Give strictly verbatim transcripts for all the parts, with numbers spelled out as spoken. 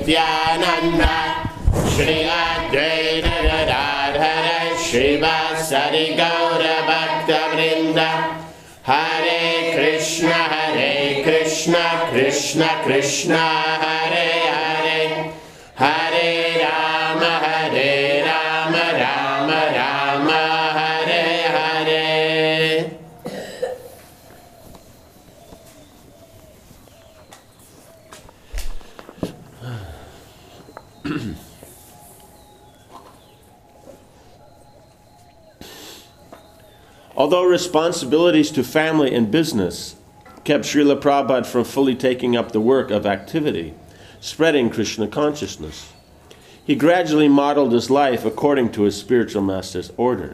Nityananda Shri Advaita Gadadhara Srivasadi Gaura Bhakta Vrinda Hare Krishna Hare Krishna Krishna Krishna Hare Hare Hare Rama Hare Rama Rama Rama Hare Hare. Although responsibilities to family and business kept Srila Prabhupada from fully taking up the work of activity, spreading Krishna consciousness, he gradually modeled his life according to his spiritual master's order.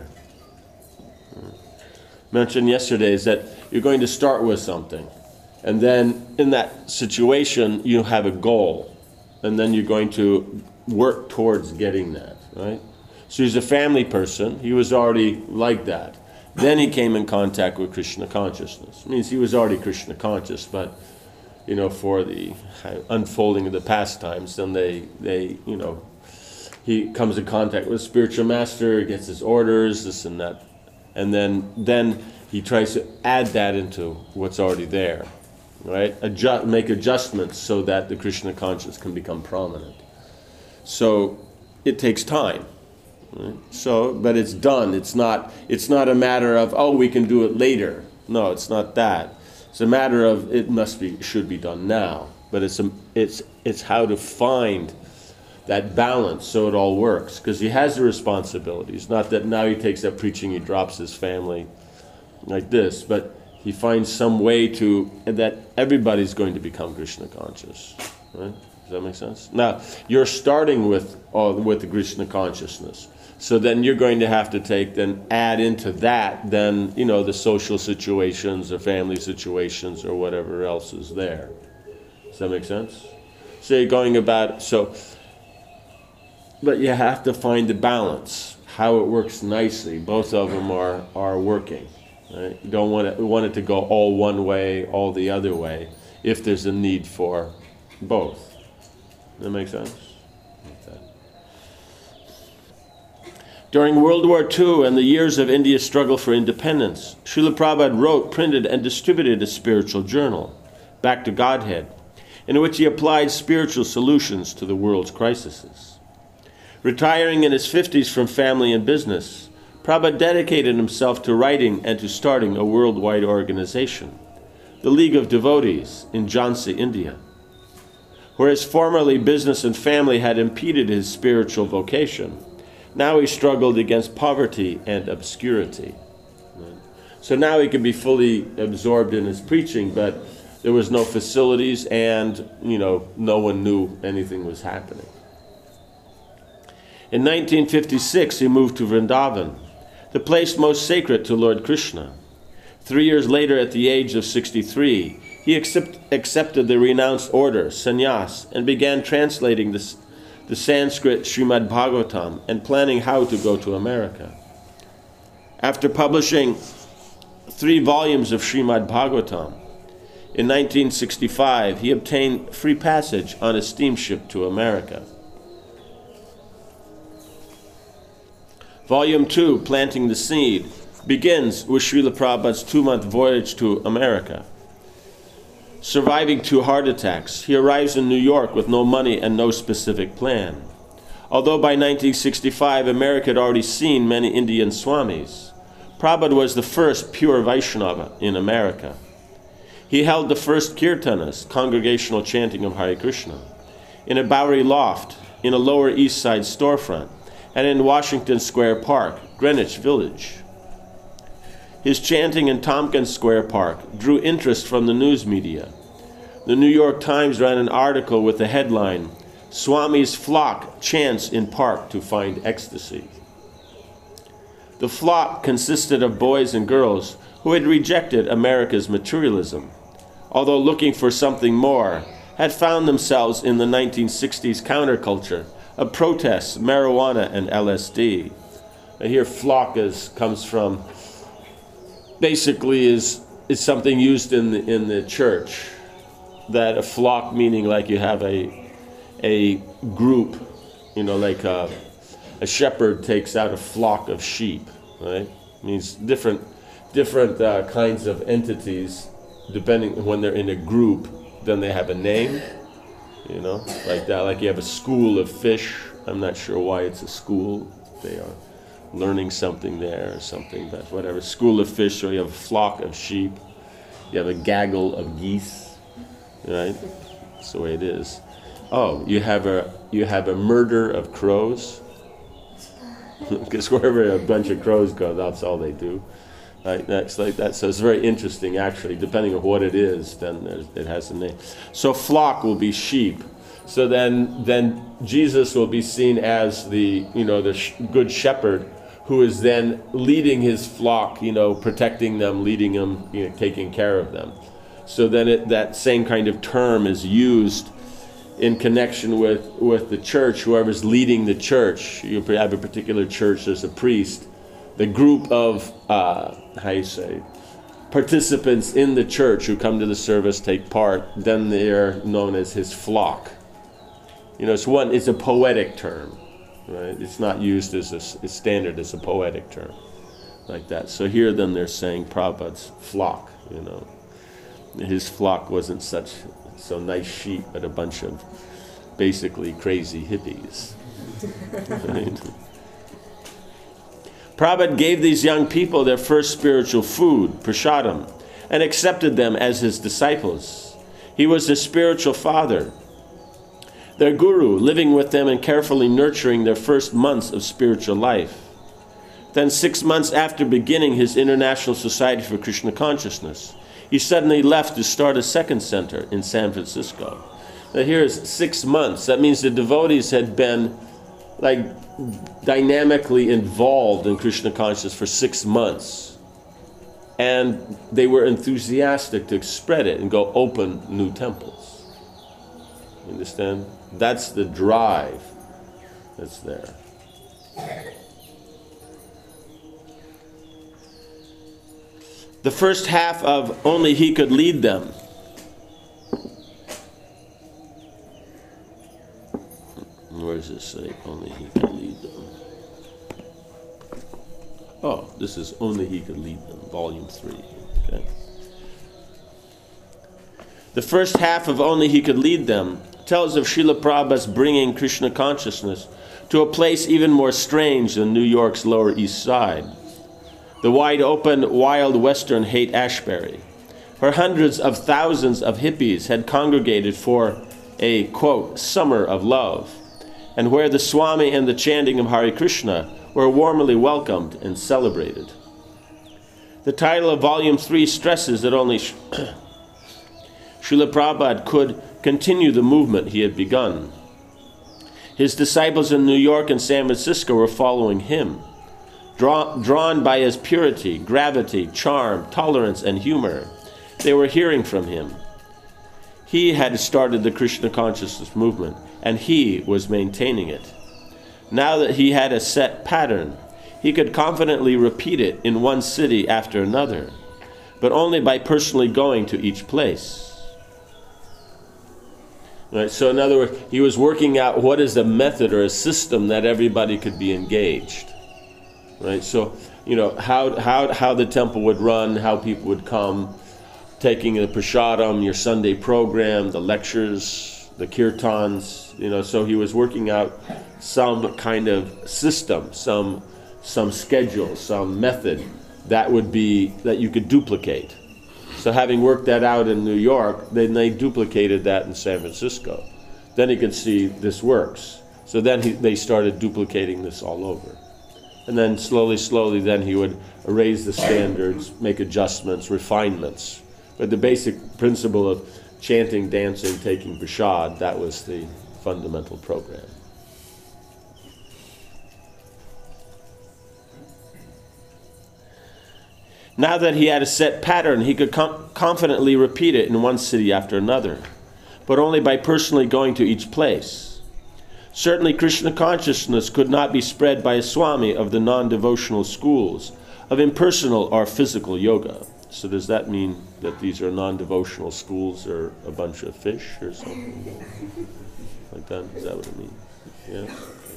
Mentioned yesterday is that you're going to start with something, and then in that situation you have a goal, and then you're going to work towards getting that, right? So he's a family person. He was already like that. Then he came in contact with Krishna consciousness. It means he was already Krishna conscious, but, you know, for the unfolding of the pastimes, then they, they, you know, he comes in contact with a spiritual master, gets his orders, this and that, and then then he tries to add that into what's already there, right? Adjust, make adjustments so that the Krishna consciousness can become prominent. So it takes time. Right? So, but it's done. It's not. It's not a matter of, oh, we can do it later. No, it's not that. It's a matter of it must be, should be done now. But it's a, it's it's how to find that balance so it all works. Because he has the responsibilities. Not that now he takes up preaching, he drops his family like this, but he finds some way to that everybody's going to become Krishna conscious. Right? Does that make sense? Now you're starting with uh, with the Krishna consciousness. So then you're going to have to take, then add into that, then, you know, the social situations or family situations or whatever else is there. Does that make sense? So you're going about, so, but you have to find the balance, how it works nicely. Both of them are, are working. Right? You don't want it, want it to go all one way, all the other way, if there's a need for both. Does that make sense? During World War Two and the years of India's struggle for independence, Srila Prabhupada wrote, printed, and distributed a spiritual journal, Back to Godhead, in which he applied spiritual solutions to the world's crises. Retiring in his fifties from family and business, Prabhupada dedicated himself to writing and to starting a worldwide organization, the League of Devotees in Jhansi, India. Whereas formerly business and family had impeded his spiritual vocation, now he struggled against poverty and obscurity. So now he could be fully absorbed in his preaching, but there was no facilities and, you know, no one knew anything was happening. In nineteen fifty-six, he moved to Vrindavan, the place most sacred to Lord Krishna. Three years later, at the age of sixty-three, he accept, accepted the renounced order, sannyas, and began translating this the Sanskrit Srimad Bhagavatam, and planning how to go to America. After publishing three volumes of Srimad Bhagavatam, in nineteen sixty-five, he obtained free passage on a steamship to America. Volume two, Planting the Seed, begins with Srila Prabhupada's two-month voyage to America. Surviving two heart attacks, he arrives in New York with no money and no specific plan. Although by nineteen sixty-five, America had already seen many Indian Swamis, Prabhupada was the first pure Vaishnava in America. He held the first kirtanas, congregational chanting of Hare Krishna, in a Bowery loft, in a Lower East Side storefront, and in Washington Square Park, Greenwich Village. His chanting in Tompkins Square Park drew interest from the news media. The New York Times ran an article with the headline, "Swami's Flock Chants in Park to Find Ecstasy." The flock consisted of boys and girls who had rejected America's materialism, although looking for something more, had found themselves in the nineteen sixties counterculture of protests, marijuana, and L S D. And here flock is, comes from, basically is, is something used in the, in the church, that a flock meaning like you have a, a group, you know, like a, a shepherd takes out a flock of sheep, right? It means different, different uh, kinds of entities, depending when they're in a group, then they have a name, you know, like that. Like you have a school of fish. I'm not sure why it's a school. They are learning something there or something, but whatever. School of fish, so you have a flock of sheep. You have a gaggle of geese, right? That's the way it is. Oh, you have a you have a murder of crows. Because wherever a bunch of crows go, that's all they do. Right? That's like that. So it's very interesting, actually. Depending on what it is, then there's, it has a name. So flock will be sheep. So then, then Jesus will be seen as the, you know, the sh- good shepherd, who is then leading his flock, you know, protecting them, leading them, you know, taking care of them. So then it, that same kind of term is used in connection with, with the church, whoever's leading the church. You have a particular church, there's a priest. The group of, uh, how you say, participants in the church who come to the service, take part, then they're known as his flock. You know, it's one. It's a poetic term, right? It's not used as a it's standard. It's a poetic term, like that. So here, then they're saying Prabhupada's flock. You know, his flock wasn't such so nice sheep, but a bunch of basically crazy hippies. Right? Prabhupada gave these young people their first spiritual food, prasadam, and accepted them as his disciples. He was their spiritual father, their guru, living with them and carefully nurturing their first months of spiritual life. Then six months after beginning his International Society for Krishna Consciousness, he suddenly left to start a second center in San Francisco. Now here's six months. That means the devotees had been like dynamically involved in Krishna consciousness for six months. And they were enthusiastic to spread it and go open new temples. You understand? That's the drive that's there. The first half of Only He Could Lead Them. Where does it say Only He Could Lead Them? Oh, this is Only He Could Lead Them, volume three. Okay. The first half of Only He Could Lead Them tells of Srila Prabhupada's bringing Krishna consciousness to a place even more strange than New York's Lower East Side, the wide open, wild western Haight-Ashbury, where hundreds of thousands of hippies had congregated for a, quote, summer of love, and where the Swami and the chanting of Hare Krishna were warmly welcomed and celebrated. The title of Volume three stresses that only Srila Prabhupada could continue the movement he had begun. His disciples in New York and San Francisco were following him, draw, drawn by his purity, gravity, charm, tolerance, and humor. They were hearing from him. He had started the Krishna consciousness movement, and he was maintaining it. Now that he had a set pattern, he could confidently repeat it in one city after another, but only by personally going to each place. Right, so in other words, he was working out what is a method or a system that everybody could be engaged. Right, so you know how how how the temple would run, how people would come, taking the prasadam, your Sunday program, the lectures, the kirtans. You know, so he was working out some kind of system, some some schedule, some method that would be that you could duplicate. So having worked that out in New York, then they duplicated that in San Francisco. Then he could see this works. So then he, they started duplicating this all over. And then slowly, slowly, then he would raise the standards, make adjustments, refinements. But the basic principle of chanting, dancing, taking prasad, that was the fundamental program. Now that he had a set pattern, he could com- confidently repeat it in one city after another, but only by personally going to each place. Certainly Krishna consciousness could not be spread by a Swami of the non-devotional schools of impersonal or physical yoga. So does that mean that these are non-devotional schools or a bunch of fish or something? Like that, is that what it means? Yeah.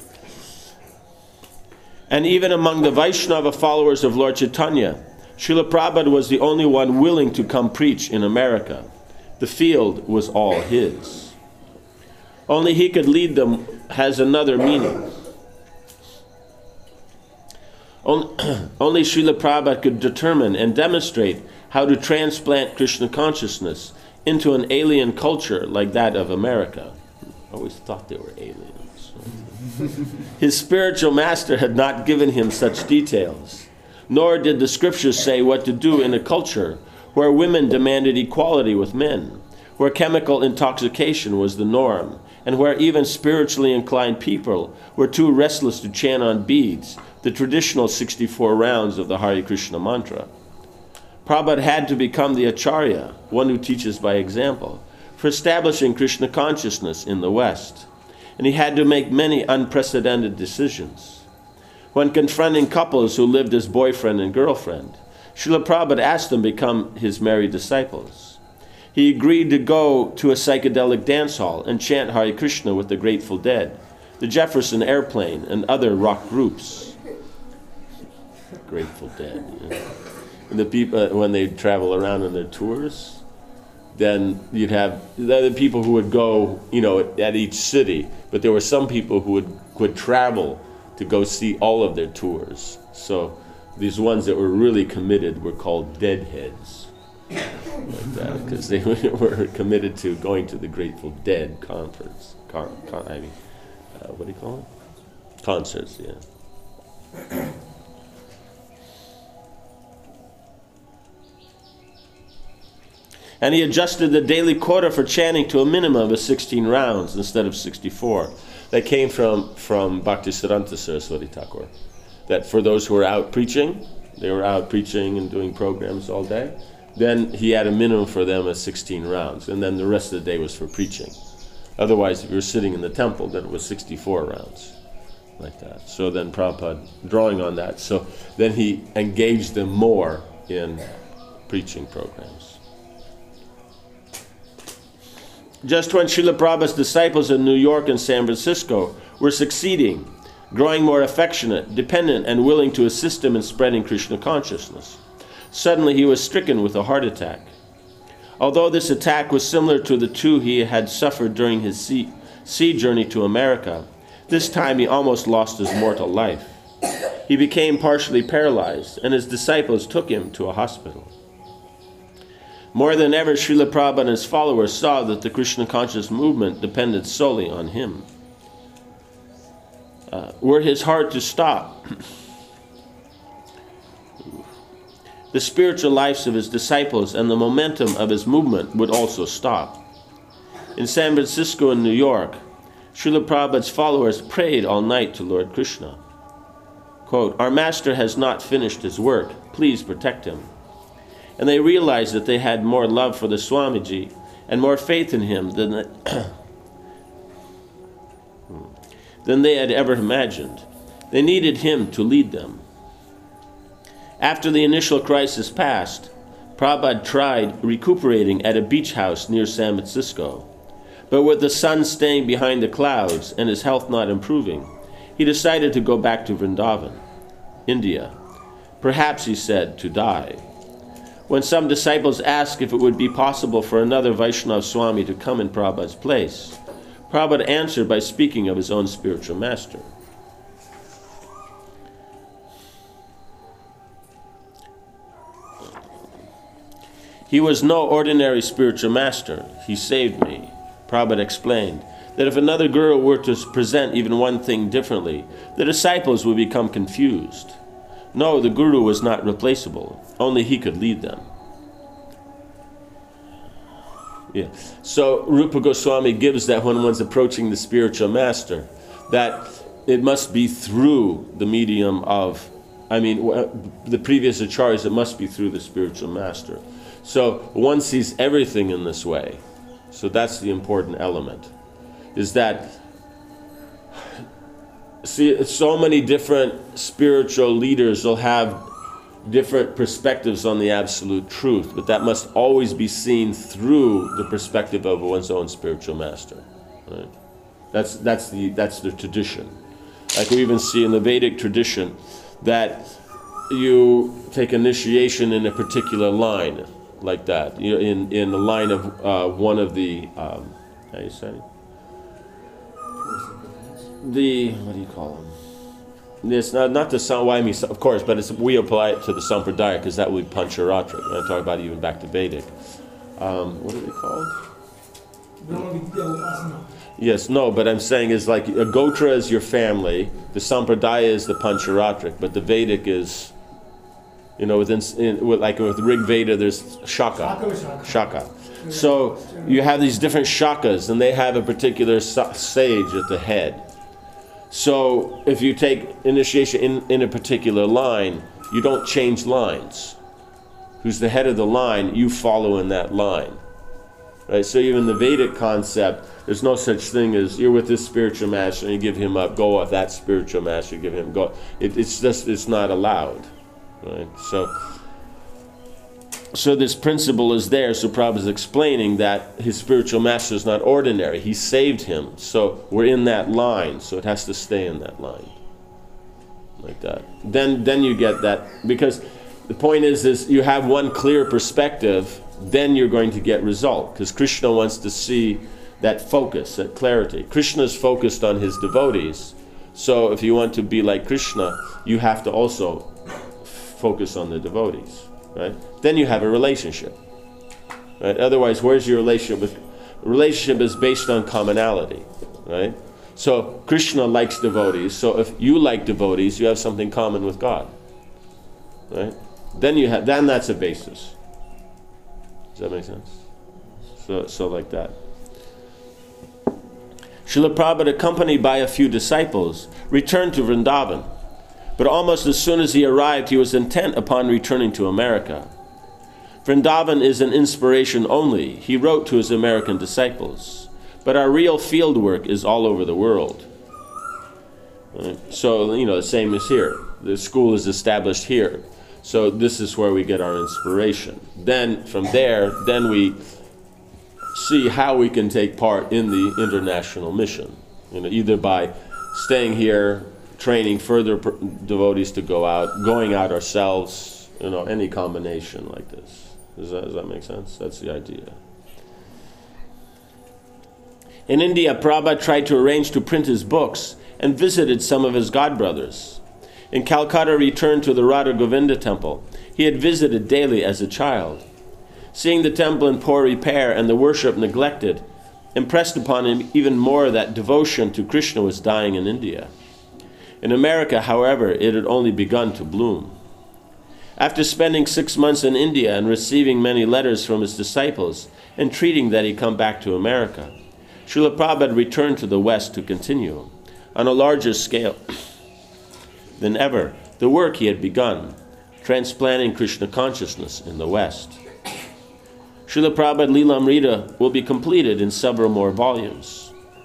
And even among the Vaishnava followers of Lord Chaitanya, Srila Prabhupada was the only one willing to come preach in America. The field was all his. Only he could lead them has another meaning. Only Srila Prabhupada could determine and demonstrate how to transplant Krishna consciousness into an alien culture like that of America. I always thought they were aliens. His spiritual master had not given him such details, nor did the scriptures say what to do in a culture where women demanded equality with men, where chemical intoxication was the norm, and where even spiritually inclined people were too restless to chant on beads the traditional sixty-four rounds of the Hare Krishna mantra. Prabhupada had to become the Acharya, one who teaches by example, for establishing Krishna consciousness in the West. And he had to make many unprecedented decisions. When confronting couples who lived as boyfriend and girlfriend, Srila Prabhupada asked them to become his married disciples. He agreed to go to a psychedelic dance hall and chant Hare Krishna with the Grateful Dead, the Jefferson Airplane, and other rock groups. Grateful Dead. Yeah. And the people, when they travel around on their tours, then you'd have the other people who would go, you know, at, at each city, but there were some people who would, would travel to go see all of their tours. So these ones that were really committed were called deadheads, like that, because they were committed to going to the Grateful Dead conference. Con, con, I mean, uh, what do you call it? Concerts, yeah. And he adjusted the daily quota for chanting to a minimum of sixteen rounds instead of sixty-four. That came from, from Bhaktisiddhanta Saraswati Thakur. That for those who were out preaching, they were out preaching and doing programs all day, then he had a minimum for them of sixteen rounds, and then the rest of the day was for preaching. Otherwise, if you were sitting in the temple, then it was sixty-four rounds, like that. So then Prabhupada, drawing on that, so then he engaged them more in preaching programs. Just when Srila Prabhupada's disciples in New York and San Francisco were succeeding, growing more affectionate, dependent, and willing to assist him in spreading Krishna consciousness, suddenly he was stricken with a heart attack. Although this attack was similar to the two he had suffered during his sea, sea journey to America, this time he almost lost his mortal life. He became partially paralyzed, and his disciples took him to a hospital. More than ever, Srila Prabhupada and his followers saw that the Krishna conscious movement depended solely on him. Uh, were his heart to stop, the spiritual lives of his disciples and the momentum of his movement would also stop. In San Francisco and New York, Srila Prabhupada's followers prayed all night to Lord Krishna. Quote, "Our master has not finished his work. Please protect him." And they realized that they had more love for the Swamiji and more faith in him than, the than they had ever imagined. They needed him to lead them. After the initial crisis passed, Prabhupada tried recuperating at a beach house near San Francisco. But with the sun staying behind the clouds and his health not improving, he decided to go back to Vrindavan, India. Perhaps, he said, to die. When some disciples asked if it would be possible for another Vaishnava Swami to come in Prabhupada's place, Prabhupada answered by speaking of his own spiritual master. He was no ordinary spiritual master. He saved me. Prabhupada explained that if another guru were to present even one thing differently, the disciples would become confused. No, the guru was not replaceable. Only he could lead them. Yeah. So Rupa Goswami gives that when one's approaching the spiritual master, that it must be through the medium of, I mean, the previous acharyas, it must be through the spiritual master. So one sees everything in this way. So that's the important element, is that, see, so many different spiritual leaders will have different perspectives on the absolute truth, but that must always be seen through the perspective of one's own spiritual master. Right? That's that's the that's the tradition. Like we even see in the Vedic tradition that you take initiation in a particular line, like that. You know, in in the line of uh, one of the um, how do you say the what do you call them? It's not not the Swami, of course, but it's, we apply it to the Sampradaya because that would be Pancharatra. I'm talking about even back to Vedic. Um, what are they called? Yes, no, but I'm saying is like a Gotra is your family, the Sampradaya is the Pancharatric, but the Vedic is, you know, within in, with, like with Rig Veda, there's Shaka, Shaka. So you have these different shakas, and they have a particular sage at the head. So if you take initiation in, in a particular line, you don't change lines. Who's the head of the line, you follow in that line. Right? So even the Vedic concept, there's no such thing as you're with this spiritual master and you give him up, go off that spiritual master, you give him go. It, it's just, it's not allowed. Right? So, so this principle is there. So Prabhupada is explaining that his spiritual master is not ordinary. He saved him. So we're in that line. So it has to stay in that line. Like that. Then, then you get that. Because the point is, is you have one clear perspective, then you're going to get result. Because Krishna wants to see that focus, that clarity. Krishna is focused on his devotees. So if you want to be like Krishna, you have to also focus on the devotees. Right? Then you have a relationship. Right? Otherwise, where's your relationship with? Relationship is based on commonality. Right? So Krishna likes devotees. So if you like devotees, you have something common with God. Right? Then you have. Then that's a basis. Does that make sense? So, so like that. Srila Prabhupada, accompanied by a few disciples, returned to Vrindavan. But almost as soon as he arrived, he was intent upon returning to America. Vrindavan is an inspiration only, he wrote to his American disciples. But our real field work is all over the world. Right? So, you know, the same is here. The school is established here. So this is where we get our inspiration. Then, from there, then we see how we can take part in the international mission. You know, either by staying here, training further devotees to go out, going out ourselves, you know, any combination like this. Does that, does that make sense? That's the idea. In India, Prabhupada tried to arrange to print his books and visited some of his godbrothers. In Calcutta, returned to the Radha Govinda temple. He had visited daily as a child. Seeing the temple in poor repair and the worship neglected, impressed upon him even more that devotion to Krishna was dying in India. In America, however, it had only begun to bloom. After spending six months in India and receiving many letters from his disciples, entreating that he come back to America, Srila Prabhupada returned to the West to continue, on a larger scale than ever, the work he had begun, transplanting Krishna consciousness in the West. Srila Prabhupada Lilamrita will be completed in several more volumes.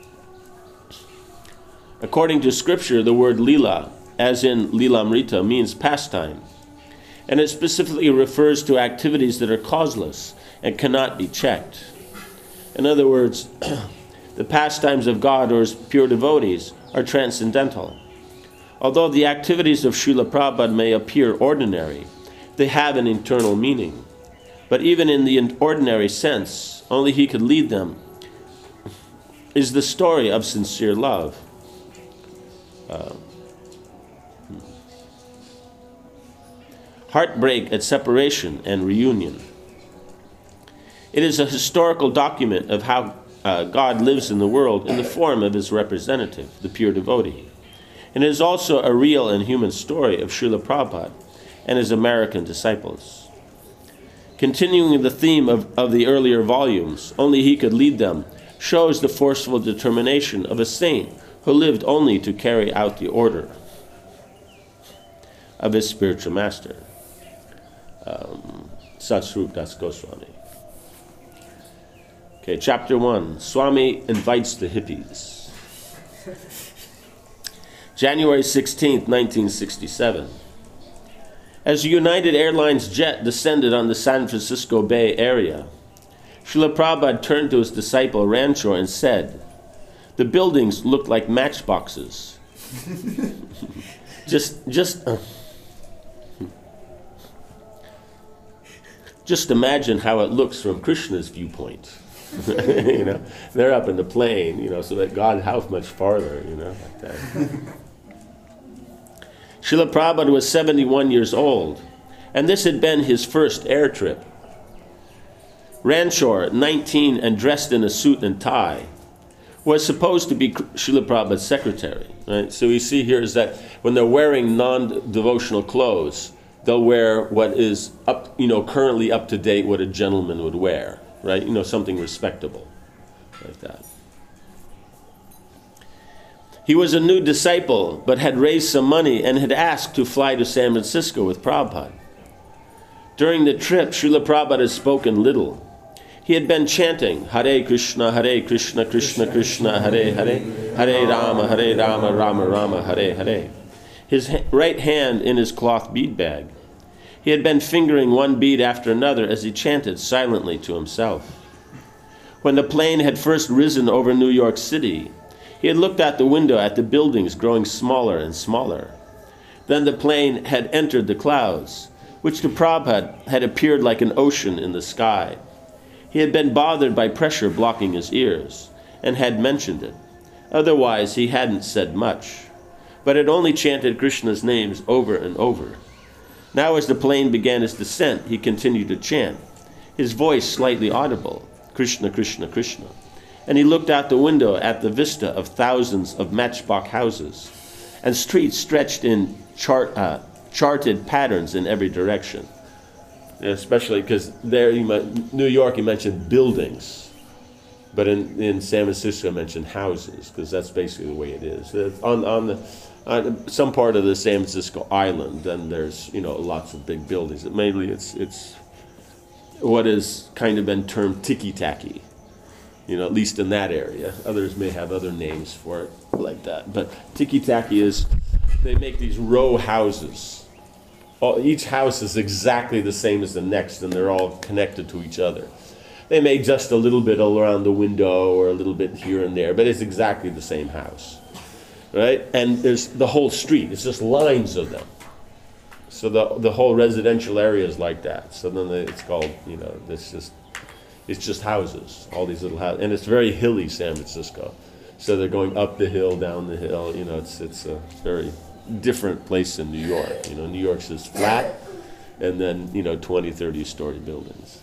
According to scripture, the word lila, as in Lilamrita, means pastime, and it specifically refers to activities that are causeless and cannot be checked. In other words, the pastimes of God or his pure devotees are transcendental. Although the activities of Srila Prabhupada may appear ordinary, they have an internal meaning. But even in the ordinary sense, only he could lead them, is the story of sincere love. Uh, heartbreak at separation and reunion. It is a historical document of how uh, God lives in the world in the form of his representative, the pure devotee. And it is also a real and human story of Srila Prabhupada and his American disciples. Continuing the theme of, of the earlier volumes, only he could lead them, shows the forceful determination of a saint who lived only to carry out the order of his spiritual master, um, Satsvarup Das Goswami. Okay, chapter one, Swami invites the hippies. January sixteenth, nineteen sixty-seven. As a United Airlines jet descended on the San Francisco Bay Area, Srila Prabhupada turned to his disciple Ranchor and said, The buildings looked like matchboxes. just, just, uh, just imagine how it looks from Krishna's viewpoint. You know, they're up in the plane, you know, so that God, how much farther, you know, like that. Srila Prabhupada was seventy-one years old, and this had been his first air trip. Ranchor, nineteen and dressed in a suit and tie, was supposed to be Srila Prabhupada's secretary. Right? So we see here is that when they're wearing non-devotional clothes, they'll wear what is up, you know, currently up to date, what a gentleman would wear, right? You know, something respectable, like that. He was a new disciple, but had raised some money and had asked to fly to San Francisco with Prabhupada. During the trip, Srila Prabhupada had spoken little. He had been chanting, Hare Krishna, Hare Krishna, Krishna Krishna, Hare Hare, Hare Rama, Hare Rama, Rama Rama, Hare Hare. His ha- right hand in his cloth bead bag. He had been fingering one bead after another as he chanted silently to himself. When the plane had first risen over New York City, he had looked out the window at the buildings growing smaller and smaller. Then the plane had entered the clouds, which to Prabhupada had appeared like an ocean in the sky. He had been bothered by pressure blocking his ears, and had mentioned it. Otherwise, he hadn't said much, but had only chanted Krishna's names over and over. Now as the plane began its descent, he continued to chant, his voice slightly audible, Krishna, Krishna, Krishna. And he looked out the window at the vista of thousands of matchbox houses, and streets stretched in chart, uh, charted patterns in every direction. Especially because there, in New York, he mentioned buildings, but in, in San Francisco, he mentioned houses, because that's basically the way it is. On, on, the, on some part of the San Francisco island, then there's, you know, lots of big buildings. Mainly it's, it's what has kind of been termed tiki-taki, you know, at least in that area. Others may have other names for it like that. But tiki-taki is, they make these row houses. All, each house is exactly the same as the next, and they're all connected to each other. They may just a little bit around the window or a little bit here and there, but it's exactly the same house, right? And there's the whole street. It's just lines of them. So the the whole residential area is like that. So then it's called, you know, it's just it's just houses, all these little houses, and it's very hilly, San Francisco. So they're going up the hill, down the hill. You know, it's it's a very different place in New York. You know, New York's just flat, and then, you know, twenty, thirty story buildings.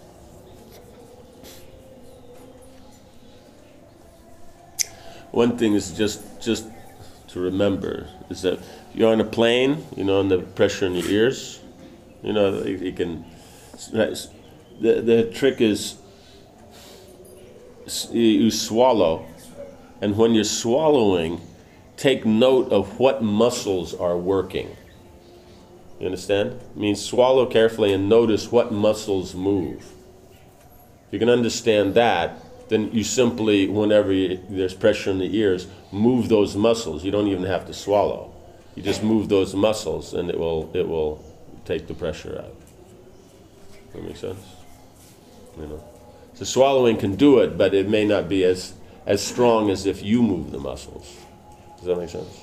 One thing is just just to remember is that if you're on a plane, you know, and the pressure in your ears, you know, you, you can. The the trick is you swallow, and when you're swallowing, take note of what muscles are working. You understand? It means swallow carefully and notice what muscles move. If you can understand that, then you simply, whenever you, there's pressure in the ears, move those muscles. You don't even have to swallow. You just move those muscles, and it will it will take the pressure out. Does that make sense? You know, so swallowing can do it, but it may not be as as strong as if you move the muscles. Does that make sense?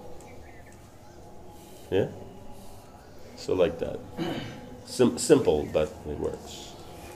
Yeah? So like that. Sim- simple, but it works.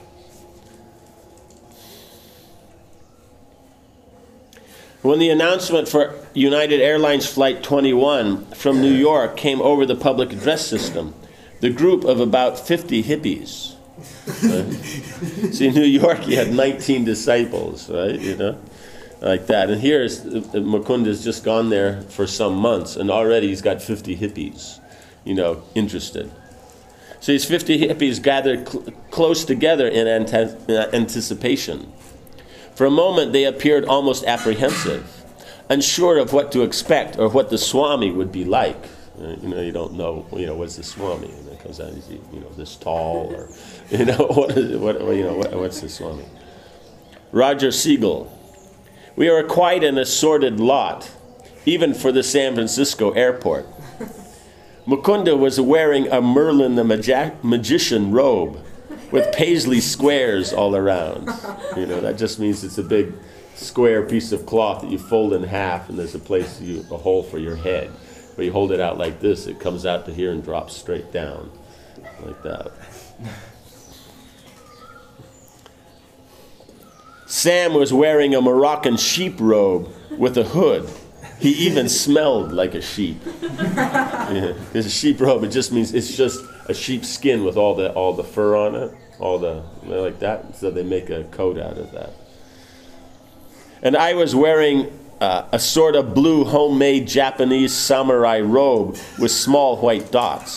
When the announcement for United Airlines Flight twenty-one from New York came over the public address system, the group of about fifty hippies. Right? See, in New York, you had nineteen disciples, right? You know? Like that. And here, Mukunda's just gone there for some months, and already he's got fifty hippies, you know, interested. So these fifty hippies gathered cl- close together in ante- anticipation. For a moment, they appeared almost apprehensive, unsure of what to expect or what the Swami would be like. Uh, you know, you don't know, you know, what's the Swami? And it comes out, is he, you know, this tall, or, you know, what is it, what, you know, what, what's the Swami? Roger Siegel. We are quite an assorted lot, even for the San Francisco airport. Mukunda was wearing a Merlin the Magi- magician robe with paisley squares all around. You know, that just means it's a big, square piece of cloth that you fold in half, and there's a place, you, a hole for your head. Where you hold it out like this, it comes out to here and drops straight down, like that. Sam was wearing a Moroccan sheep robe with a hood. He even smelled like a sheep. Yeah. It's a sheep robe. It just means it's just a sheep skin with all the all the fur on it, all the like that. So they make a coat out of that. And I was wearing uh, a sort of blue homemade Japanese samurai robe with small white dots.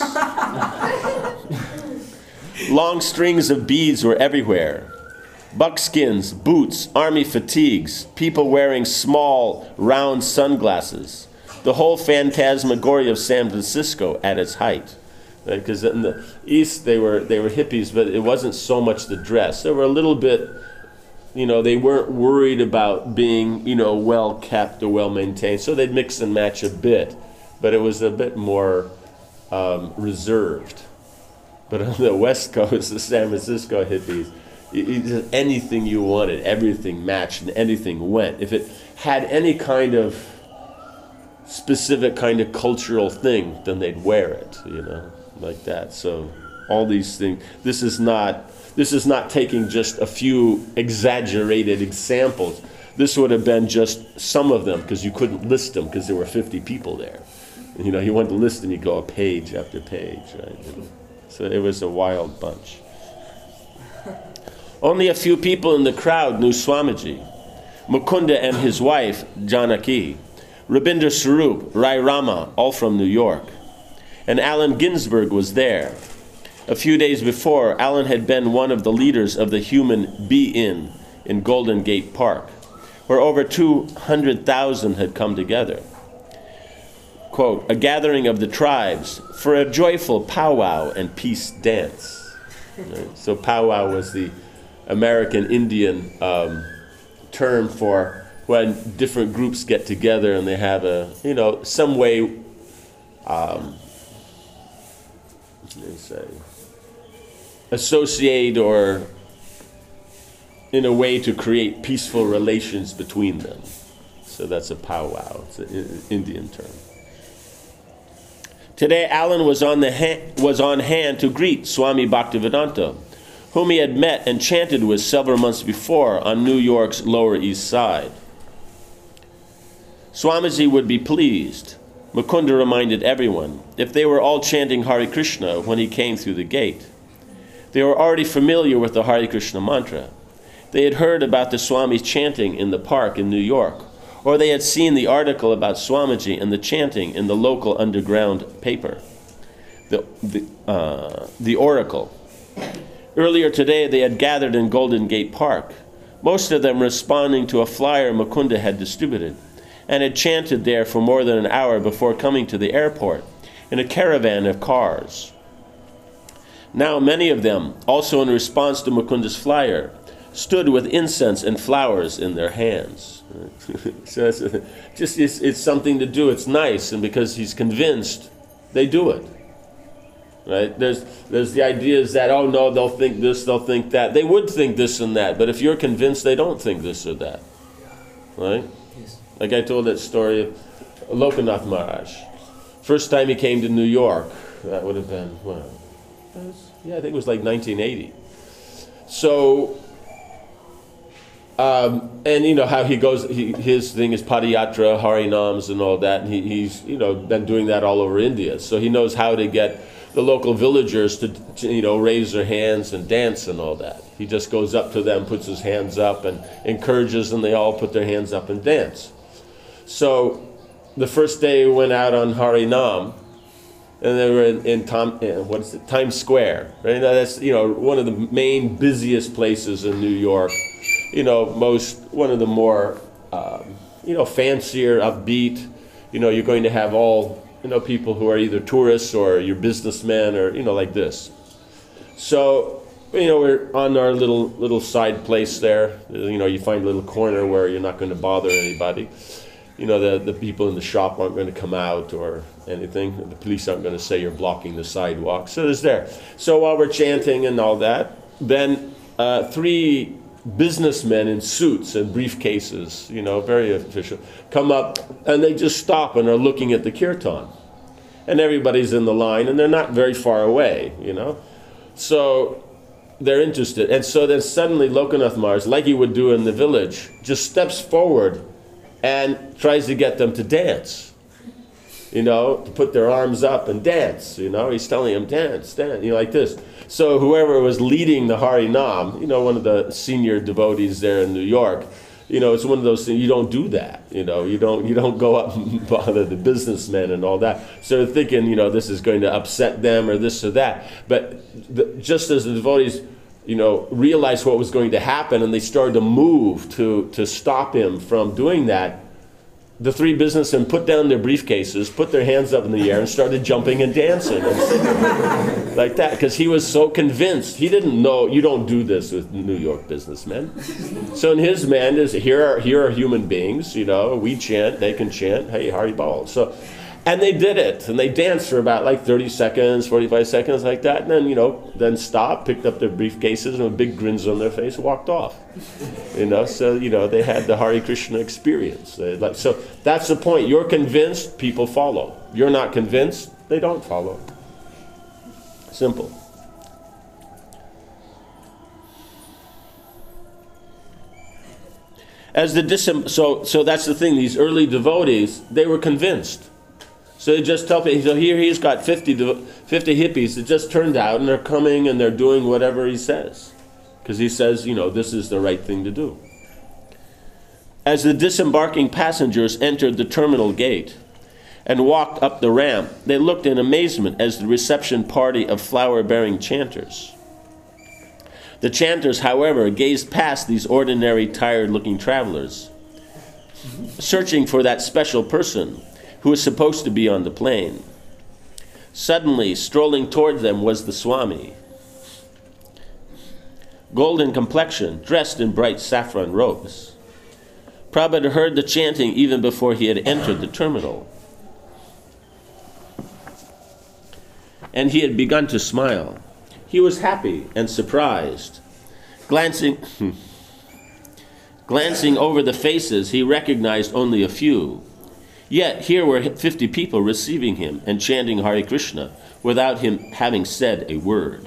Long strings of beads were everywhere. Buckskins, boots, army fatigues, people wearing small, round sunglasses. The whole phantasmagoria of San Francisco at its height. Because right? In the East, they were they were hippies, but it wasn't so much the dress. They were a little bit, you know, they weren't worried about being, you know, well kept or well maintained. So they'd mix and match a bit, but it was a bit more um, reserved. But on the West Coast, the San Francisco hippies, anything you wanted, everything matched and anything went. If it had any kind of specific kind of cultural thing, then they'd wear it, you know, like that. So all these things, this is not, this is not taking just a few exaggerated examples. This would have been just some of them, because you couldn't list them because there were fifty people there. You know, you wanted to list them, you go page after page, right? So it was a wild bunch. Only a few people in the crowd knew Swamiji. Mukunda and his wife, Janaki, Rabindra Swarup, Rai Rama, all from New York. And Allen Ginsberg was there. A few days before, Allen had been one of the leaders of the Human Be-In in Golden Gate Park, where over two hundred thousand had come together. Quote, a gathering of the tribes for a joyful powwow and peace dance. Right? So powwow was the American Indian um, term for when different groups get together and they have a, you know, some way, um, let me say, associate or in a way to create peaceful relations between them. So that's a powwow. It's an Indian term. Today, Allen was on, the ha- was on hand to greet Swami Bhaktivedanta, whom he had met and chanted with several months before on New York's Lower East Side. Swamiji would be pleased, Mukunda reminded everyone, if they were all chanting Hare Krishna when he came through the gate. They were already familiar with the Hare Krishna mantra. They had heard about the Swami chanting in the park in New York, or they had seen the article about Swamiji and the chanting in the local underground paper, the, the, uh, the Oracle. Earlier today, they had gathered in Golden Gate Park, most of them responding to a flyer Mukunda had distributed, and had chanted there for more than an hour before coming to the airport in a caravan of cars. Now many of them, also in response to Mukunda's flyer, stood with incense and flowers in their hands. So it's just it's, it's something to do. It's nice, and because he's convinced, they do it. Right? There's there's the idea is that, oh no, they'll think this, they'll think that. They would think this and that, but if you're convinced, they don't think this or that. Right? Yes. Like I told that story of Lokanath Maharaj. First time he came to New York, that would have been, what? Yeah, I think it was like nineteen eighty. So, um, and you know how he goes, he, his thing is Padayatra, Harinams and all that, and he, he's, you know, been doing that all over India. So he knows how to get the local villagers to, to, you know, raise their hands and dance and all that. He just goes up to them, puts his hands up and encourages them, they all put their hands up and dance. So the first day we went out on Harinam, and they were in, in Tom, what is it, Times Square. Right? Now that's, you know, one of the main busiest places in New York. You know, most, one of the more, um, you know, fancier, upbeat. You know, you're going to have all, you know, people who are either tourists or you're businessmen or, you know, like this. So, you know, we're on our little little side place there. You know, you find a little corner where you're not going to bother anybody. You know, the, the people in the shop aren't going to come out or anything. The police aren't going to say you're blocking the sidewalk. So there's there. So while we're chanting and all that, then uh, three businessmen in suits and briefcases, you know, very official, come up and they just stop and are looking at the kirtan. And everybody's in the line and they're not very far away, you know. So they're interested. And so then suddenly Lokanath Maharaj, like he would do in the village, just steps forward and tries to get them to dance. You know, to put their arms up and dance, you know. He's telling them, dance, dance, you know, like this. So whoever was leading the Hari Nam, you know, one of the senior devotees there in New York, you know, it's one of those things, you don't do that, you know, you don't you don't go up and bother the businessmen and all that. So they're thinking, you know, this is going to upset them or this or that. But the, just as the devotees, you know, realized what was going to happen and they started to move to, to stop him from doing that, the three businessmen put down their briefcases, put their hands up in the air, and started jumping and dancing and singing like that, because he was so convinced. He didn't know, you don't do this with New York businessmen. So in his mind is, here are here are human beings, you know, we chant, they can chant, hey, Hari Bol. So, and they did it, and they danced for about like thirty seconds, forty-five seconds like that, and then, you know, then stopped, picked up their briefcases, and with big grins on their face, walked off. You know, so, you know, they had the Hare Krishna experience. They, like, so that's the point. You're convinced, people follow. You're not convinced, they don't follow. Simple. As the dis- so so that's the thing. These early devotees, they were convinced. So they just tell people, so here he's got fifty, fifty hippies that just turned out and they're coming and they're doing whatever he says. Because he says, you know, this is the right thing to do. As the disembarking passengers entered the terminal gate and walked up the ramp, they looked in amazement as the reception party of flower-bearing chanters. The chanters, however, gazed past these ordinary, tired-looking travelers, searching for that special person who was supposed to be on the plane. Suddenly, strolling toward them was the Swami, golden complexion, dressed in bright saffron robes. Prabhupada heard the chanting even before he had entered the terminal. And he had begun to smile. He was happy and surprised. Glancing, glancing over the faces, he recognized only a few. Yet here were fifty people receiving him and chanting Hare Krishna without him having said a word.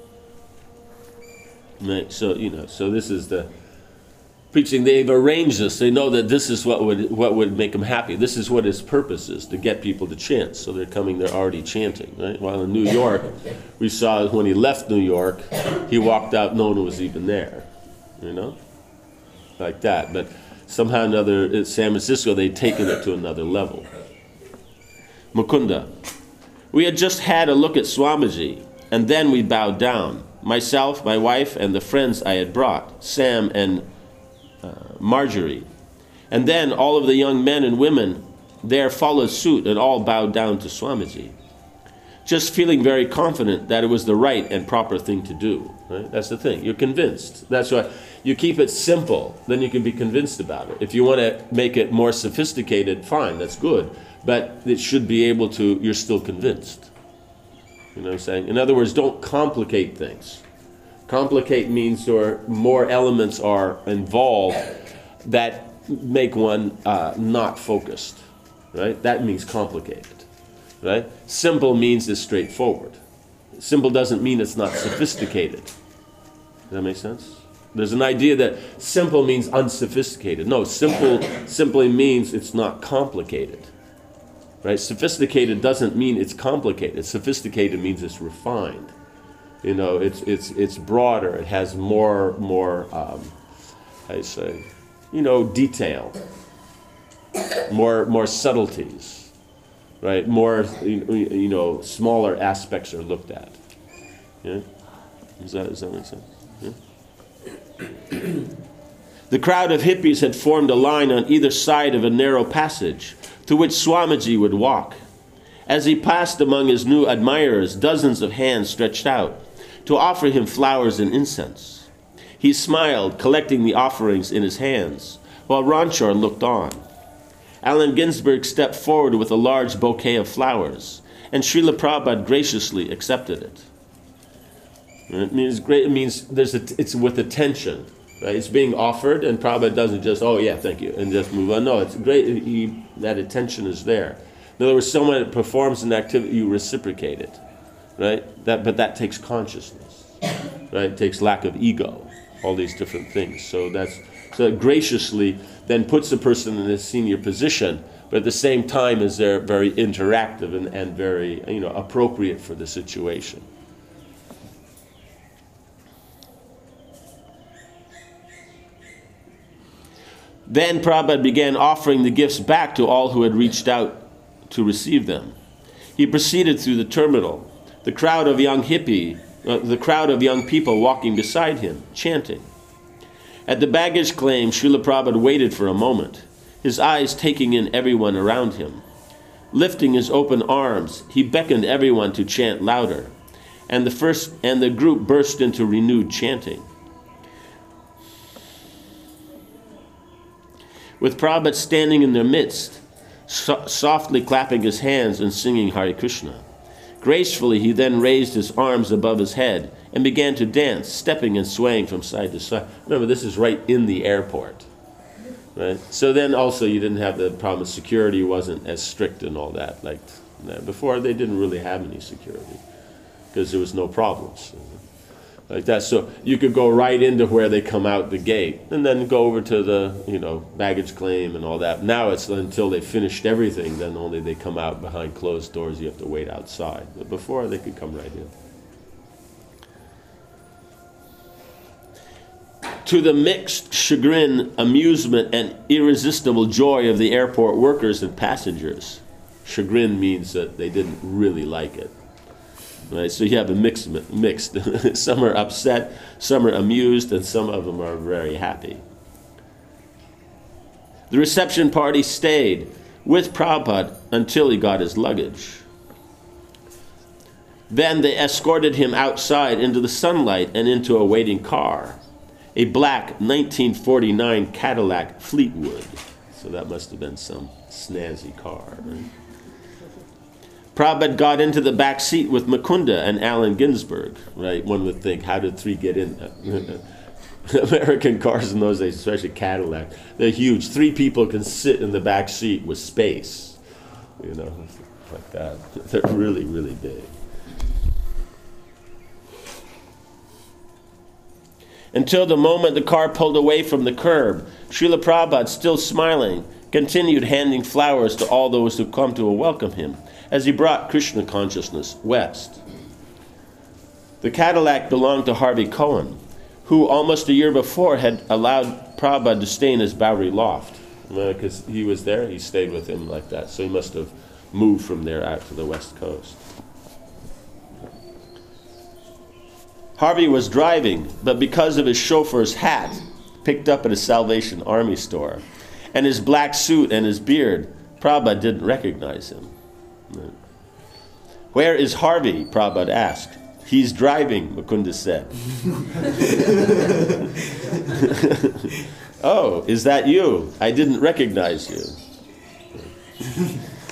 Right? So, you know, so this is the preaching. They've arranged this. They know that this is what would what would make him happy. This is what his purpose is, to get people to chant. So they're coming, they're already chanting. Right? While in New York, we saw when he left New York, he walked out, no one was even there. You know? Like that. But somehow or another, at San Francisco, they'd taken it to another level. Mukunda. We had just had a look at Swamiji, and then we bowed down. Myself, my wife, and the friends I had brought, Sam and uh, Marjorie. And then all of the young men and women there followed suit and all bowed down to Swamiji. Just feeling very confident that it was the right and proper thing to do. Right? That's the thing. You're convinced. That's why you keep it simple, then you can be convinced about it. If you want to make it more sophisticated, fine, that's good. But it should be able to, you're still convinced. You know what I'm saying? In other words, don't complicate things. Complicate means there are more elements are involved that make one uh, not focused. Right? That means complicated. Right? Simple means it's straightforward. Simple doesn't mean it's not sophisticated. Does that make sense? There's an idea that simple means unsophisticated. No, simple simply means it's not complicated. Right? Sophisticated doesn't mean it's complicated. Sophisticated means it's refined. You know, it's it's it's broader. It has more more um, I say, you know, detail, more more subtleties, right? More you know, smaller aspects are looked at. Yeah, does that does that make sense? Yeah? The crowd of hippies had formed a line on either side of a narrow passage through which Swamiji would walk. As he passed among his new admirers, dozens of hands stretched out to offer him flowers and incense. He smiled, collecting the offerings in his hands, while Ranchor looked on. Allen Ginsberg stepped forward with a large bouquet of flowers, and Srila Prabhupada graciously accepted it. It means great. It means there's a, it's with attention. Right? It's being offered, and Prabhupada doesn't just, oh yeah, thank you, and just move on. No, it's great. He, that attention is there. In other words, someone that performs an activity, you reciprocate it, right? That, but that takes consciousness, right? It takes lack of ego, all these different things. So that's so that graciously then puts the person in a senior position, but at the same time is they're very interactive and, and very, you know, appropriate for the situation. Then Prabhupada began offering the gifts back to all who had reached out to receive them. He proceeded through the terminal, the crowd of young hippie, uh, the crowd of young people walking beside him, chanting. At the baggage claim, Srila Prabhupada waited for a moment, his eyes taking in everyone around him. Lifting his open arms, he beckoned everyone to chant louder, and the first and the group burst into renewed chanting. With Prabhupada standing in their midst, so- softly clapping his hands and singing Hare Krishna. Gracefully, he then raised his arms above his head and began to dance, stepping and swaying from side to side. Remember, this is right in the airport, right? So then also you didn't have the problem of security wasn't as strict and all that. Like before, they didn't really have any security because there was no problems. Like that, so you could go right into where they come out the gate, and then go over to the, you know, baggage claim and all that. Now it's until they finished everything, then only they come out behind closed doors. You have to wait outside. But before, they could come right in. To the mixed chagrin, amusement, and irresistible joy of the airport workers and passengers. Chagrin means that they didn't really like it. Right, so you have a mix, mixed. Some are upset, some are amused, and some of them are very happy. The reception party stayed with Prabhupada until he got his luggage. Then they escorted him outside into the sunlight and into a waiting car, a black nineteen forty-nine Cadillac Fleetwood. So that must have been some snazzy car, right? Prabhupada got into the back seat with Mukunda and Allen Ginsberg, right? One would think, how did three get in? American cars in those days, especially Cadillac, they're huge. Three people can sit in the back seat with space, you know, like that. They're really, really big. Until the moment the car pulled away from the curb, Srila Prabhupada, still smiling, continued handing flowers to all those who come to welcome him, as he brought Krishna consciousness west. The Cadillac belonged to Harvey Cohen, who almost a year before had allowed Prabhupada to stay in his Bowery loft. Because he was there, he stayed with him like that. So he must have moved from there out to the west coast. Harvey was driving, but because of his chauffeur's hat, picked up at a Salvation Army store, and his black suit and his beard, Prabhupada didn't recognize him. Where is Harvey? Prabhupada asked. He's driving, Mukunda said. Oh, is that you? I didn't recognize you.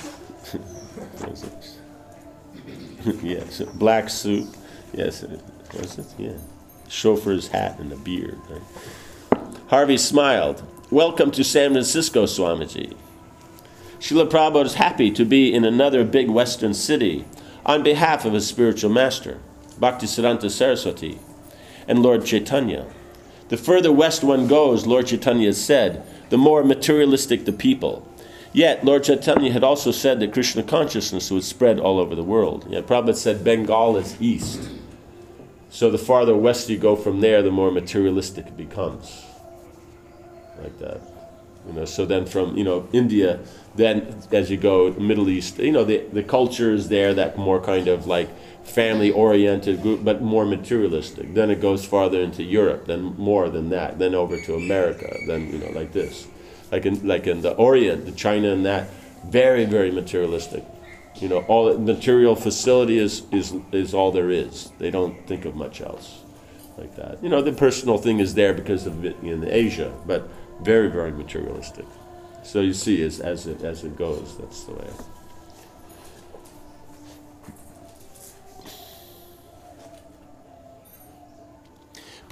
Yes, black suit. Yes, was it? Yeah. Chauffeur's hat and a beard. Right? Harvey smiled. Welcome to San Francisco, Swamiji. Srila Prabhupada is happy to be in another big western city on behalf of his spiritual master, Bhaktisiddhanta Saraswati, and Lord Chaitanya. The further west one goes, Lord Chaitanya has said, the more materialistic the people. Yet, Lord Chaitanya had also said that Krishna consciousness would spread all over the world. Yet Prabhupada said Bengal is east. So the farther west you go from there, the more materialistic it becomes. Like that. You know, so then from, you know, India, then as you go Middle East, you know, the, the culture is there, that more kind of like family-oriented group, but more materialistic. Then it goes farther into Europe, then more than that, then over to America, then, you know, like this. Like in, like in the Orient, the China and that, very, very materialistic. You know, all material facility is, is, is all there is. They don't think of much else like that. You know, the personal thing is there because of it in Asia, but very, very materialistic. So you see, as, as, it, as it goes, that's the way.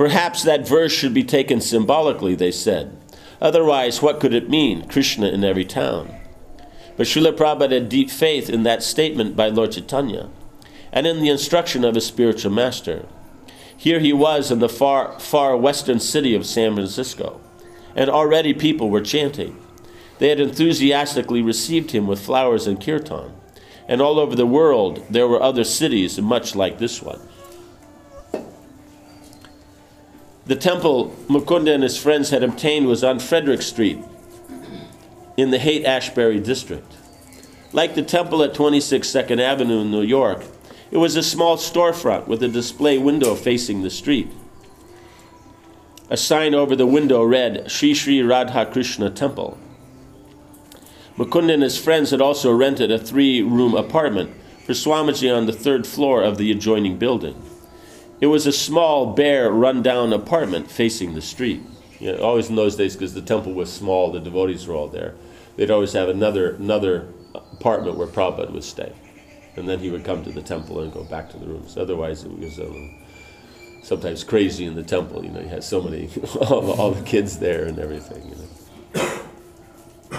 Perhaps that verse should be taken symbolically, they said. Otherwise, what could it mean, Krishna in every town? But Srila Prabhupada had deep faith in that statement by Lord Chaitanya, and in the instruction of his spiritual master. Here he was in the far, far western city of San Francisco, and already people were chanting. They had enthusiastically received him with flowers and kirtan, and all over the world there were other cities much like this one. The temple Mukunda and his friends had obtained was on Frederick Street in the Haight-Ashbury district. Like the temple at twenty-six second Avenue in New York, it was a small storefront with a display window facing the street. A sign over the window read, Sri Sri Radha Krishna Temple. Mukunda and his friends had also rented a three-room apartment for Swamiji on the third floor of the adjoining building. It was a small, bare, run-down apartment facing the street. You know, always in those days, because the temple was small, the devotees were all there, they'd always have another another apartment where Prabhupada would stay. And then he would come to the temple and go back to the rooms. Otherwise, it was um, sometimes crazy in the temple. You know, you had so many, all, all the kids there and everything. You know.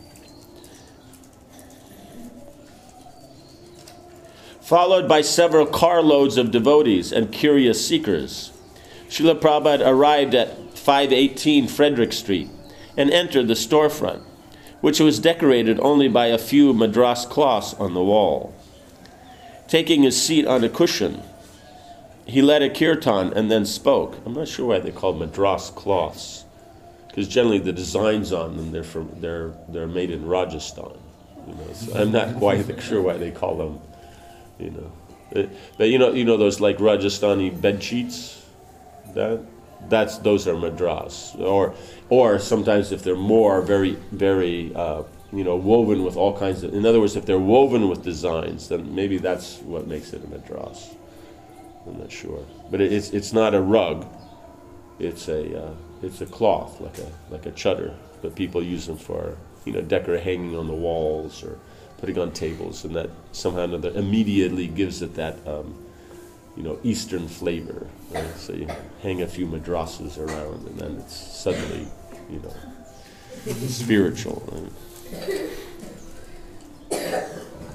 Followed by several carloads of devotees and curious seekers, Srila Prabhupada arrived at five eighteen Frederick Street and entered the storefront, which was decorated only by a few madras cloths on the wall. Taking his seat on a cushion, he led a kirtan and then spoke. I'm not sure why they call madras cloths, because generally the designs on them, they're from they're they're made in Rajasthan. You know, so I'm not quite sure why they call them. You know, but you know, you know those like Rajasthani bed sheets. That that's those are madras, or or sometimes if they're more very very uh, you know woven with all kinds of. In other words, if they're woven with designs, then maybe that's what makes it a madras. I'm not sure, but it, it's it's not a rug. It's a uh, it's a cloth like a like a chadar, but people use them for you know decorate hanging on the walls or putting on tables, and that somehow or another immediately gives it that, um, you know, Eastern flavor. Right? So you hang a few madrasas around, and then it's suddenly, you know, spiritual. Right?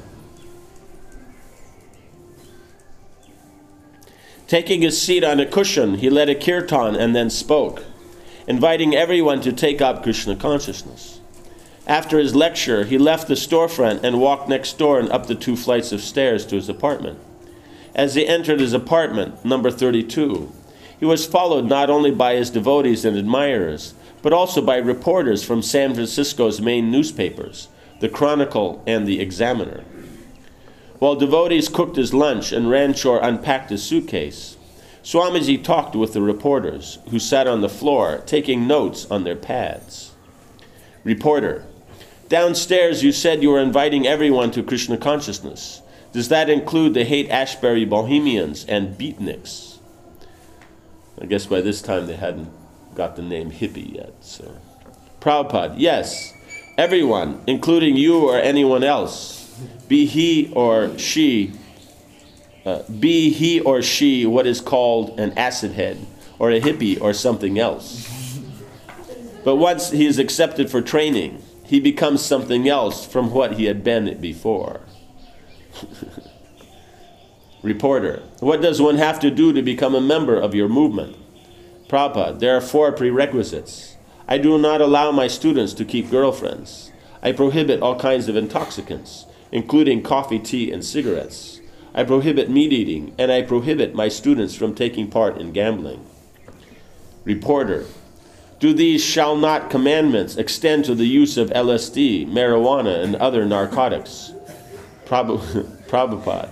Taking his seat on a cushion, he led a kirtan and then spoke, inviting everyone to take up Krishna consciousness. After his lecture, he left the storefront and walked next door and up the two flights of stairs to his apartment. As he entered his apartment, number thirty-two, he was followed not only by his devotees and admirers, but also by reporters from San Francisco's main newspapers, the Chronicle and the Examiner. While devotees cooked his lunch and Ranchor unpacked his suitcase, Swamiji talked with the reporters, who sat on the floor taking notes on their pads. Reporter: downstairs you said you were inviting everyone to Krishna consciousness. Does that include the Haight-Ashbury Bohemians and beatniks? I guess by this time they hadn't got the name hippie yet. So, Prabhupada: yes, everyone, including you or anyone else, be he or she, uh, be he or she what is called an acid head, or a hippie, or something else. But once he is accepted for training, he becomes something else from what he had been before. Reporter: what does one have to do to become a member of your movement? Prabhupada: there are four prerequisites. I do not allow my students to keep girlfriends. I prohibit all kinds of intoxicants, including coffee, tea, and cigarettes. I prohibit meat eating, and I prohibit my students from taking part in gambling. Reporter: do these shall not commandments extend to the use of L S D, marijuana, and other narcotics? Prabhupada: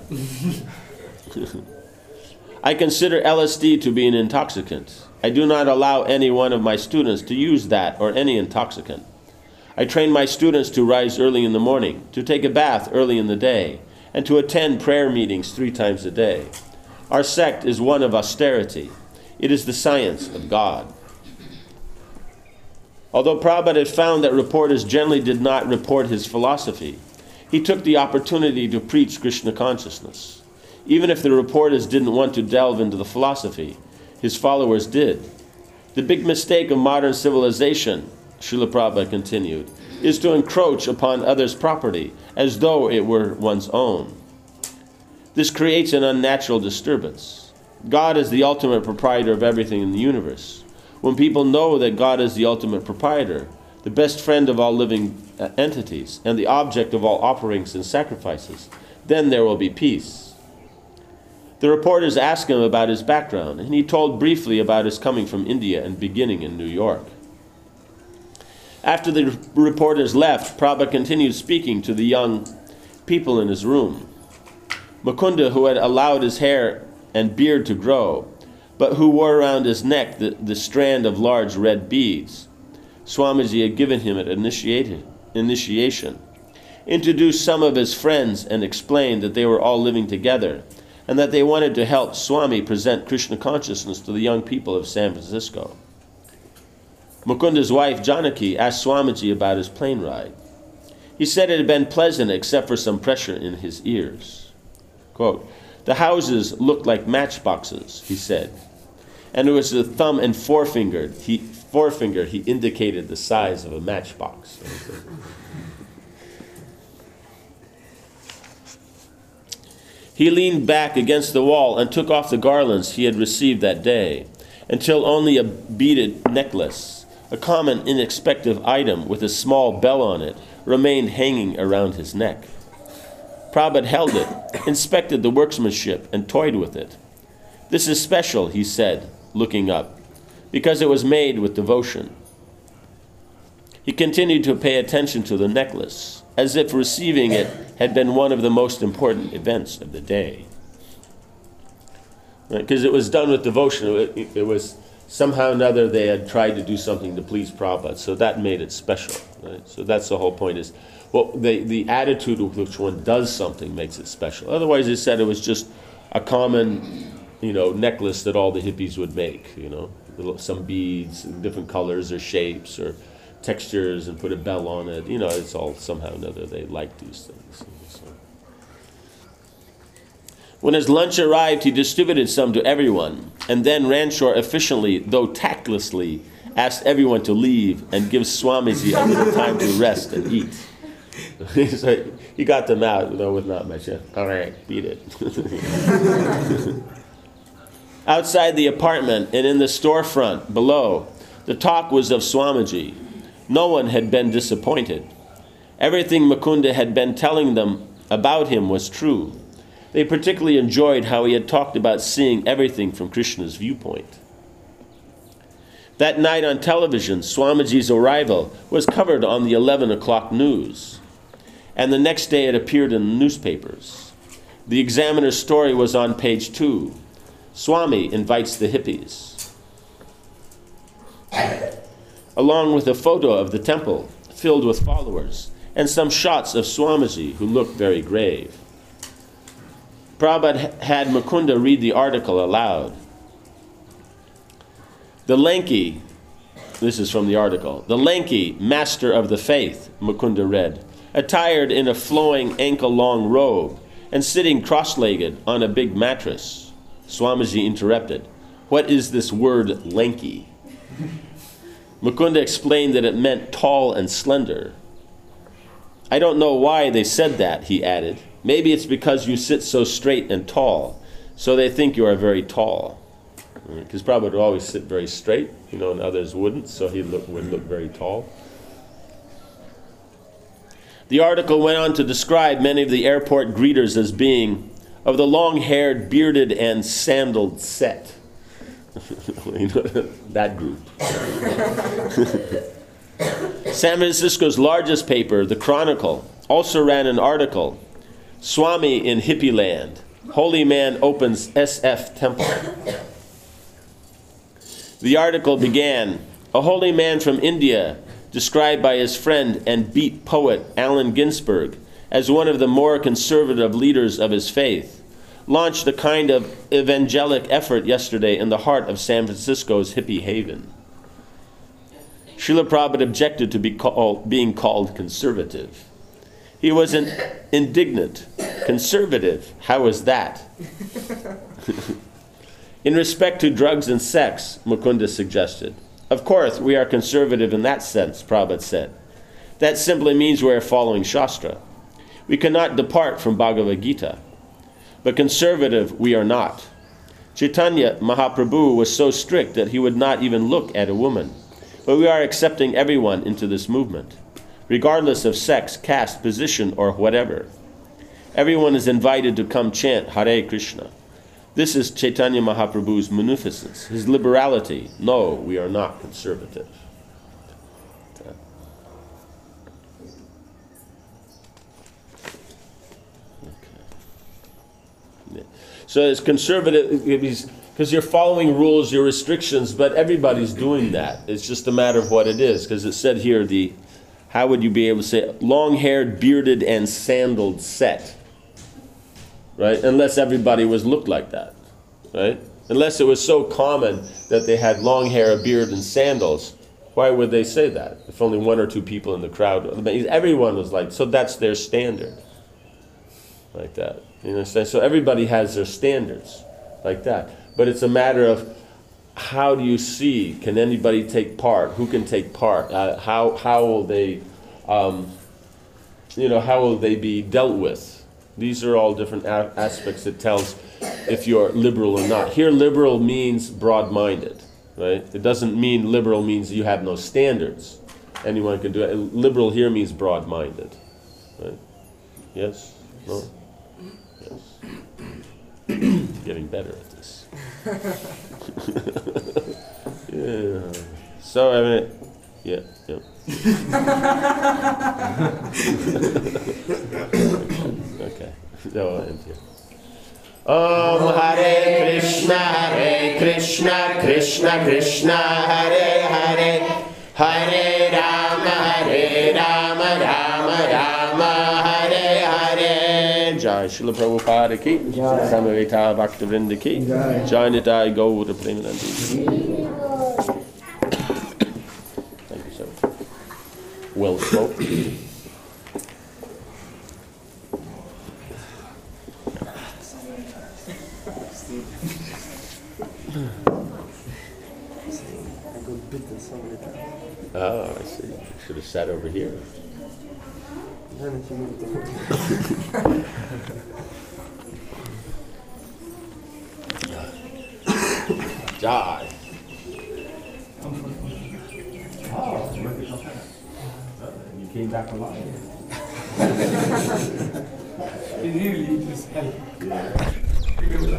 I consider L S D to be an intoxicant. I do not allow any one of my students to use that or any intoxicant. I train my students to rise early in the morning, to take a bath early in the day, and to attend prayer meetings three times a day. Our sect is one of austerity. It is the science of God. Although Prabhupada had found that reporters generally did not report his philosophy, he took the opportunity to preach Krishna consciousness. Even if the reporters didn't want to delve into the philosophy, his followers did. The big mistake of modern civilization, Srila Prabhupada continued, is to encroach upon others' property as though it were one's own. This creates an unnatural disturbance. God is the ultimate proprietor of everything in the universe. When people know that God is the ultimate proprietor, the best friend of all living uh, entities, and the object of all offerings and sacrifices, then there will be peace. The reporters asked him about his background, and he told briefly about his coming from India and beginning in New York. After the reporters left, Prabhupada continued speaking to the young people in his room. Mukunda, who had allowed his hair and beard to grow, but who wore around his neck the, the strand of large red beads Swamiji had given him at initiation, introduced some of his friends and explained that they were all living together and that they wanted to help Swami present Krishna consciousness to the young people of San Francisco. Mukunda's wife, Janaki, asked Swamiji about his plane ride. He said it had been pleasant except for some pressure in his ears. Quote, "The houses looked like matchboxes," he said, and it was the thumb and forefinger he, forefinger he indicated the size of a matchbox. He leaned back against the wall and took off the garlands he had received that day, until only a beaded necklace, a common inexpensive item with a small bell on it, remained hanging around his neck. Prabhupada held it, inspected the workmanship, and toyed with it. "This is special," he said, looking up, "because it was made with devotion." He continued to pay attention to the necklace, as if receiving it had been one of the most important events of the day. Because right? It was done with devotion. It, it was somehow or another they had tried to do something to please Prabhupada, so that made it special. Right? So that's the whole point is, well, the, the attitude with which one does something makes it special. Otherwise, they said it was just a common, you know, necklace that all the hippies would make, you know, little, some beads, different colors or shapes or textures, and put a bell on it. You know, it's all somehow or another they like these things. So. When his lunch arrived, he distributed some to everyone, and then Ranchor efficiently, though tactlessly, asked everyone to leave and give Swamiji a little time to rest and eat. So he got them out, you know, with not much. All right, beat it. Outside the apartment and in the storefront below, the talk was of Swamiji. No one had been disappointed. Everything Mukunda had been telling them about him was true. They particularly enjoyed how he had talked about seeing everything from Krishna's viewpoint. That night on television, Swamiji's arrival was covered on the eleven o'clock news, and the next day it appeared in the newspapers. The Examiner's story was on page two. Swami invites the hippies, along with a photo of the temple filled with followers and some shots of Swamiji who looked very grave. Prabhupada had Mukunda read the article aloud. The lanky, this is from the article, the lanky master of the faith, Mukunda read, attired in a flowing ankle-long robe and sitting cross-legged on a big mattress. Swamiji interrupted, "What is this word lanky?" Mukunda explained that it meant tall and slender. "I don't know why they said that," he added. "Maybe it's because you sit so straight and tall, so they think you are very tall." Because Prabhupada would always sit very straight, you know, and others wouldn't, so he look, would look very tall. The article went on to describe many of the airport greeters as being of the long-haired, bearded, and sandaled set. You know, that group. San Francisco's largest paper, The Chronicle, also ran an article, "Swami in Hippie Land. Holy Man opens S F Temple." The article began, "A holy man from India, described by his friend and beat poet Allen Ginsberg as one of the more conservative leaders of his faith, launched a kind of evangelic effort yesterday in the heart of San Francisco's hippie haven." Srila Prabhupada objected to be called, being called conservative. He was an indignant. "Conservative? How is that?" In respect to drugs and sex, Mukunda suggested, of course, we are conservative in that sense, Prabhupada said. That simply means we are following Shastra. We cannot depart from Bhagavad Gita. But conservative, we are not. Chaitanya Mahaprabhu was so strict that he would not even look at a woman. But we are accepting everyone into this movement, regardless of sex, caste, position, or whatever. Everyone is invited to come chant Hare Krishna. This is Chaitanya Mahaprabhu's munificence, his liberality. No, we are not conservative. So it's conservative because you're following rules, your restrictions, but everybody's doing that. It's just a matter of what it is, because it said here, the how would you be able to say long-haired, bearded, and sandaled set, right? Unless everybody was looked like that, right? Unless it was so common that they had long hair, a beard, and sandals, why would they say that? If only one or two people in the crowd, everyone was like, so that's their standard, like that. You understand? So everybody has their standards like that. But it's a matter of how do you see? Can anybody take part? Who can take part? Uh, how how will they, um, you know, how will they be dealt with? These are all different a- aspects that tells if you're liberal or not. Here, liberal means broad-minded, right? It doesn't mean liberal means you have no standards. Anyone can do it. Liberal here means broad-minded, right? Yes? No? Getting better at this. Yeah. So I mean, yeah, yeah. Okay. No, I'll end here. Om Hare Krishna, Hare Krishna, Krishna Krishna, Hare Hare, Hare Rama, Hare Rama, Rama Rama, Hare Hare. Jai Srila Prabhupada ki, Samaveta Bhaktivinoda ki, Jai Nitai Gaura Premanandi. Thank you, sir. Well smoked. Oh, I see. Should have sat over here. Die. Oh, you came back alive. It really just helped.